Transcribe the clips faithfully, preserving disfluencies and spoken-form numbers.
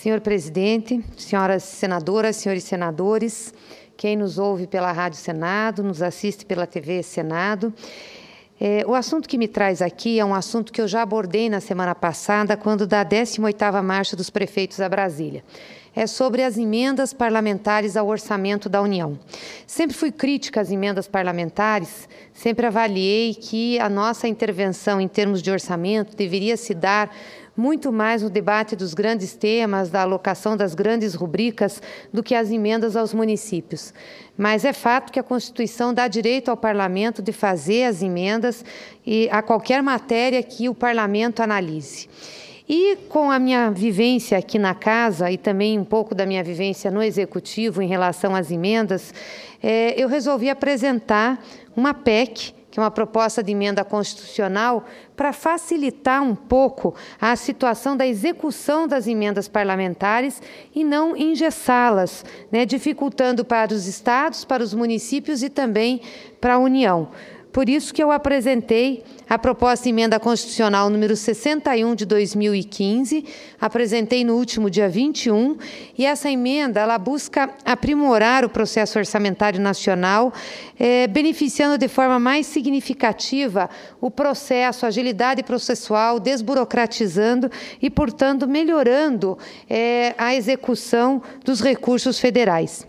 Senhor presidente, senhoras senadoras, senhores senadores, quem nos ouve pela Rádio Senado, nos assiste pela T V Senado. É, o assunto que me traz aqui é um assunto que eu já abordei na semana passada, quando da décima oitava Marcha dos Prefeitos a Brasília. É sobre as emendas parlamentares ao orçamento da União. Sempre fui crítica às emendas parlamentares, sempre avaliei que a nossa intervenção em termos de orçamento deveria se dar muito mais no debate dos grandes temas, da alocação das grandes rubricas, do que as emendas aos municípios. Mas é fato que a Constituição dá direito ao Parlamento de fazer as emendas e a qualquer matéria que o Parlamento analise. E com a minha vivência aqui na casa e também um pouco da minha vivência no Executivo em relação às emendas, é, eu resolvi apresentar uma P E C, que é uma proposta de emenda constitucional, para facilitar um pouco a situação da execução das emendas parlamentares e não engessá-las, né, dificultando para os estados, para os municípios e também para a União. Por isso que eu apresentei a proposta de emenda constitucional número sessenta e um de dois mil e quinze, apresentei no último dia vinte e um, e essa emenda ela busca aprimorar o processo orçamentário nacional, eh, beneficiando de forma mais significativa o processo, a agilidade processual, desburocratizando e, portanto, melhorando eh, a execução dos recursos federais.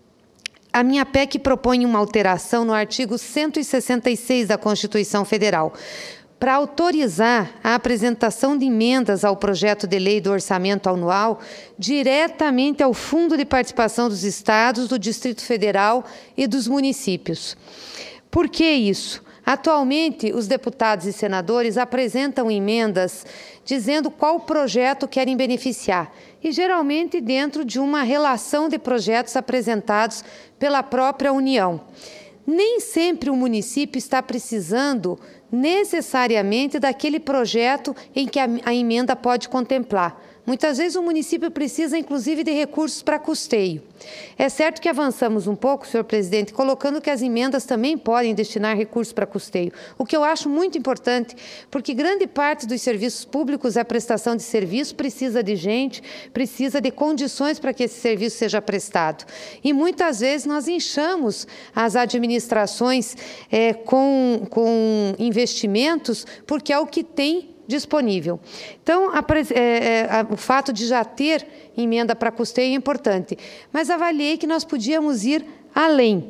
A minha P E C propõe uma alteração no artigo cento e sessenta e seis da Constituição Federal, para autorizar a apresentação de emendas ao projeto de lei do orçamento anual diretamente ao Fundo de Participação dos Estados, do Distrito Federal e dos municípios. Por que isso? Atualmente, os deputados e senadores apresentam emendas dizendo qual projeto querem beneficiar, e geralmente dentro de uma relação de projetos apresentados pela própria União. Nem sempre o município está precisando necessariamente daquele projeto em que a, a emenda pode contemplar. Muitas vezes o município precisa, inclusive, de recursos para custeio. É certo que avançamos um pouco, senhor presidente, colocando que as emendas também podem destinar recursos para custeio, o que eu acho muito importante, porque grande parte dos serviços públicos, a prestação de serviço, precisa de gente, precisa de condições para que esse serviço seja prestado. E muitas vezes nós inchamos as administrações é, com, com investimentos, porque é o que tem disponível. Então, a, é, a, o fato de já ter emenda para custeio é importante, mas avaliei que nós podíamos ir além.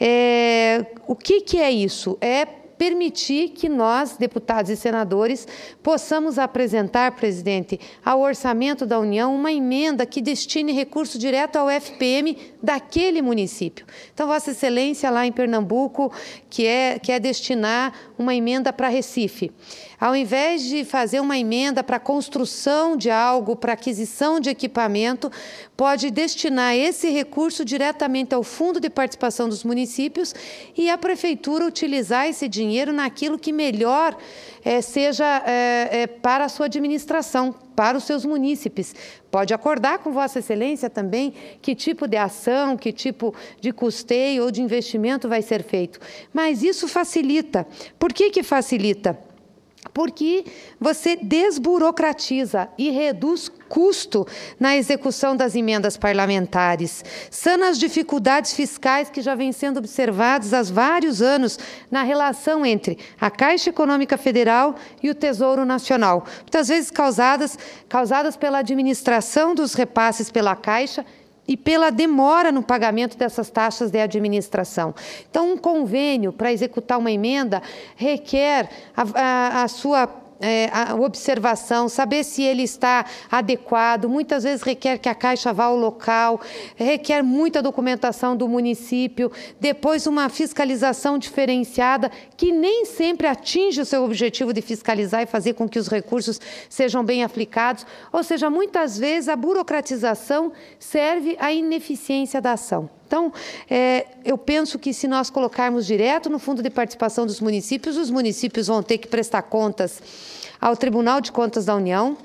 É, o que, que é isso? É permitir que nós, deputados e senadores, possamos apresentar, presidente, ao orçamento da União uma emenda que destine recurso direto ao F P M daquele município. Então, Vossa Excelência, lá em Pernambuco, que é, quer destinar uma emenda para Recife. Ao invés de fazer uma emenda para construção de algo, para aquisição de equipamento, pode destinar esse recurso diretamente ao Fundo de Participação dos Municípios e a Prefeitura utilizar esse dinheiro naquilo que melhor é, seja é, é, para a sua administração, para os seus munícipes. Pode acordar com Vossa Excelência também que tipo de ação, que tipo de custeio ou de investimento vai ser feito. Mas isso facilita. Por que que facilita? Porque você desburocratiza e reduz custo na execução das emendas parlamentares, sana as dificuldades fiscais que já vêm sendo observadas há vários anos na relação entre a Caixa Econômica Federal e o Tesouro Nacional, muitas vezes causadas, causadas pela administração dos repasses pela Caixa e pela demora no pagamento dessas taxas de administração. Então, um convênio para executar uma emenda requer a, a, a sua É, a observação, saber se ele está adequado, muitas vezes requer que a Caixa vá ao local, requer muita documentação do município, depois uma fiscalização diferenciada, que nem sempre atinge o seu objetivo de fiscalizar e fazer com que os recursos sejam bem aplicados, ou seja, muitas vezes a burocratização serve à ineficiência da ação. Então, é, eu penso que se nós colocarmos direto no Fundo de Participação dos Municípios, os municípios vão ter que prestar contas ao Tribunal de Contas da União,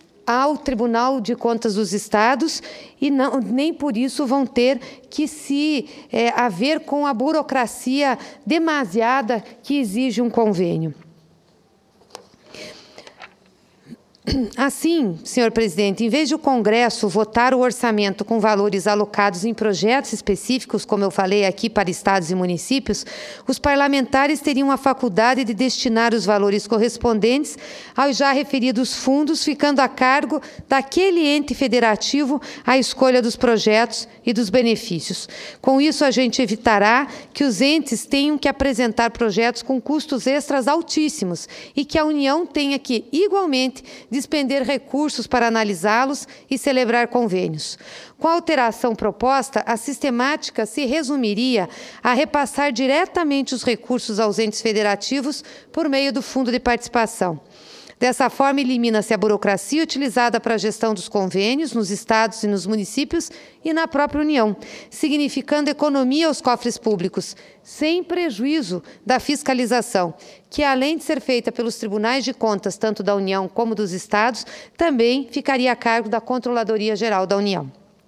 ao Tribunal de Contas dos Estados, e não, nem por isso vão ter que se é, haver com a burocracia demasiada que exige um convênio. Assim, senhor presidente, em vez de o Congresso votar o orçamento com valores alocados em projetos específicos, como eu falei aqui, para estados e municípios, os parlamentares teriam a faculdade de destinar os valores correspondentes aos já referidos fundos, ficando a cargo daquele ente federativo a escolha dos projetos e dos benefícios. Com isso, a gente evitará que os entes tenham que apresentar projetos com custos extras altíssimos e que a União tenha que, igualmente, despender recursos para analisá-los e celebrar convênios. Com a alteração proposta, a sistemática se resumiria a repassar diretamente os recursos aos entes federativos por meio do Fundo de Participação. Dessa forma, elimina-se a burocracia utilizada para a gestão dos convênios nos estados e nos municípios e na própria União, significando economia aos cofres públicos, sem prejuízo da fiscalização, que, além de ser feita pelos tribunais de contas, tanto da União como dos estados, também ficaria a cargo da Controladoria Geral da União.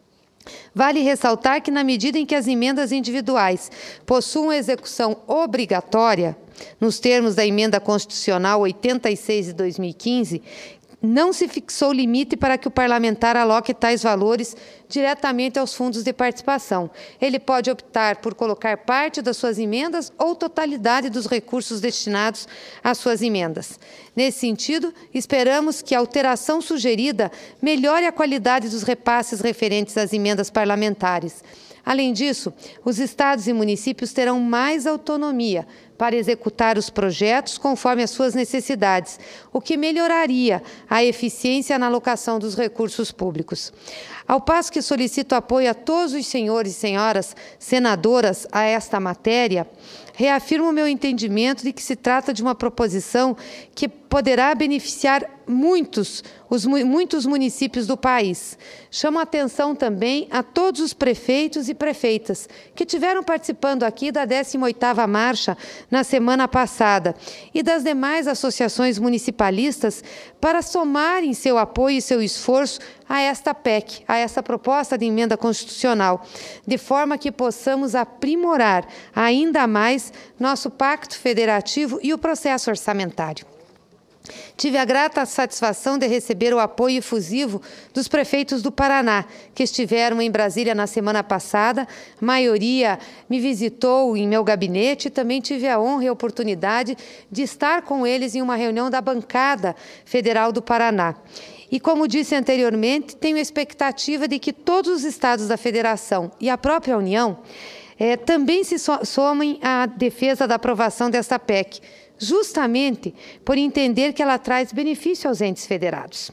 Vale ressaltar que, na medida em que as emendas individuais possuam execução obrigatória, nos termos da Emenda Constitucional oitenta e seis de dois mil e quinze, não se fixou limite para que o parlamentar aloque tais valores diretamente aos fundos de participação. Ele pode optar por colocar parte das suas emendas ou totalidade dos recursos destinados às suas emendas. Nesse sentido, esperamos que a alteração sugerida melhore a qualidade dos repasses referentes às emendas parlamentares. Além disso, os estados e municípios terão mais autonomia para executar os projetos conforme as suas necessidades, o que melhoraria a eficiência na alocação dos recursos públicos. Ao passo que solicito apoio a todos os senhores e senhoras senadoras a esta matéria, reafirmo o meu entendimento de que se trata de uma proposição que poderá beneficiar muitos, os, muitos municípios do país. Chamo a atenção também a todos os prefeitos e prefeitas que tiveram participando aqui da décima oitava Marcha na semana passada e das demais associações municipalistas para somarem seu apoio e seu esforço a esta P E C, a essa proposta de emenda constitucional, de forma que possamos aprimorar ainda mais nosso pacto federativo e o processo orçamentário. Tive a grata satisfação de receber o apoio efusivo dos prefeitos do Paraná, que estiveram em Brasília na semana passada. A maioria me visitou em meu gabinete e também tive a honra e a oportunidade de estar com eles em uma reunião da bancada federal do Paraná. E, como disse anteriormente, tenho a expectativa de que todos os estados da federação e a própria União eh, também se somem à defesa da aprovação desta P E C, justamente por entender que ela traz benefício aos entes federados.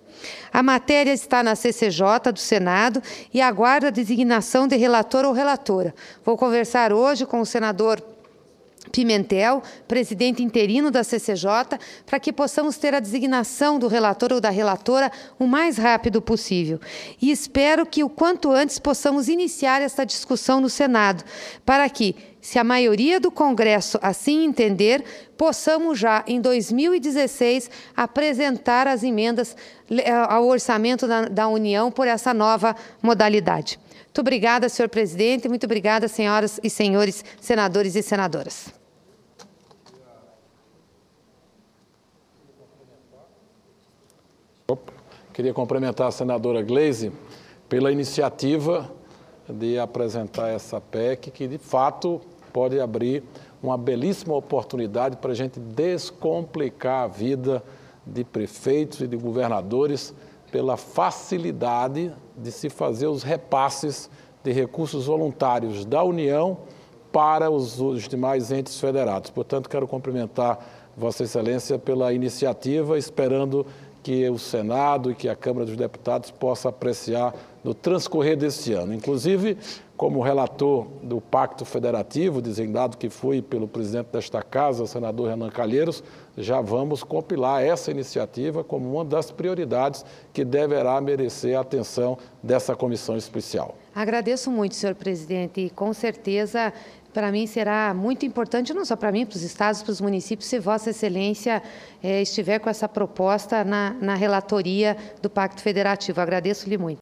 A matéria está na C C J do Senado e aguardo a designação de relator ou relatora. Vou conversar hoje com o senador Pimentel, presidente interino da C C J, para que possamos ter a designação do relator ou da relatora o mais rápido possível. E espero que o quanto antes possamos iniciar esta discussão no Senado, para que, se a maioria do Congresso assim entender, possamos já, em dois mil e dezesseis, apresentar as emendas ao orçamento da, da União por essa nova modalidade. Muito obrigada, senhor presidente, muito obrigada, senhoras e senhores senadores e senadoras. Opa. Queria cumprimentar a senadora Gleisi pela iniciativa de apresentar essa P E C, que de fato pode abrir uma belíssima oportunidade para a gente descomplicar a vida de prefeitos e de governadores pela facilidade de se fazer os repasses de recursos voluntários da União para os, os demais entes federados. Portanto, quero cumprimentar Vossa Excelência pela iniciativa, esperando que o Senado e que a Câmara dos Deputados possa apreciar no transcorrer deste ano. Inclusive, como relator do Pacto Federativo, designado que fui pelo presidente desta Casa, o senador Renan Calheiros, já vamos compilar essa iniciativa como uma das prioridades que deverá merecer a atenção dessa comissão especial. Agradeço muito, senhor presidente, e com certeza para mim será muito importante, não só para mim, para os estados, para os municípios, se Vossa Excelência eh, estiver com essa proposta na, na relatoria do Pacto Federativo. Agradeço-lhe muito.